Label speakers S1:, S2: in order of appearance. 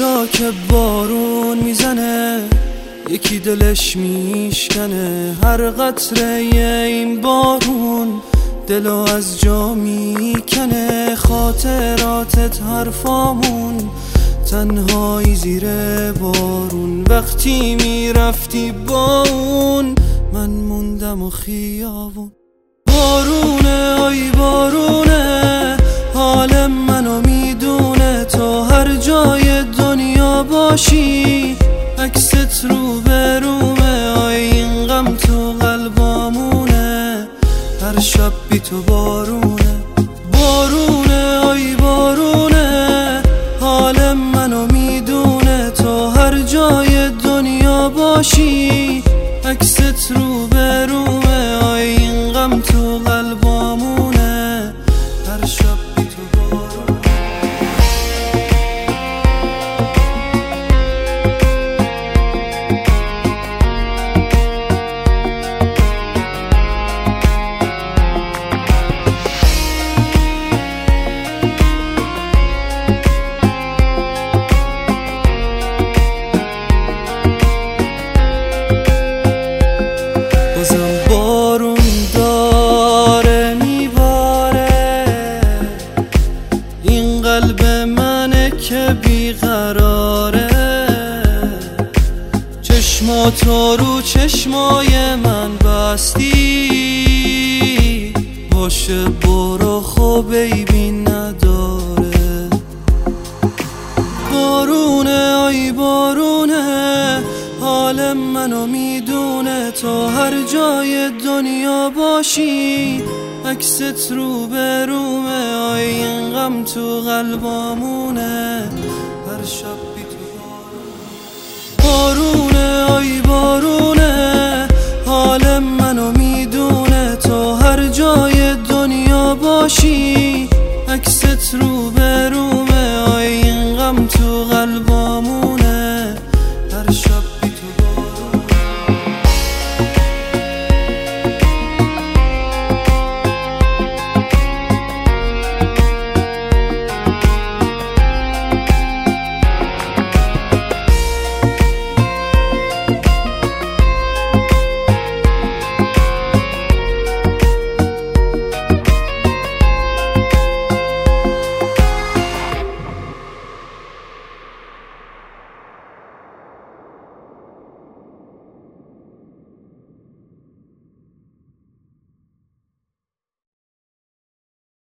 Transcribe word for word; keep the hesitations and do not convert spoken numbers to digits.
S1: جا که بارون میزنه یکی دلش میشکنه، هر قطره این بارون دلو از جا میکنه. خاطراتت حرفامون تنهایی زیر بارون، وقتی میرفتی با اون من موندم و خیابون. بارونه آی بارونه حال منو میدونه، تو هر جای دنیا باشی عکست رو برومه. آی این غم تو قلبامونه، هر شب بی تو بارونه. بارونه آی بارونه حال منو میدونه، تو هر جای دنیا باشی عکست رو برومه. آی این غم تو قلبامونه، هر شب بی تو بارونه. بارون داره میباره، این قلب منه که بیقراره. چشماتو رو چشمای من بستی، باشه برو خب عیبی نداره. بارونه آی بارونه حال منو میدونه، تو هر جای دنیا باشی عکست رو برومه. آی این غم تو قلبامونه، هر شب بی تو بارونه. آی بارونه حال منو میدونه، تو هر جای دنیا باشی عکست رو برومه.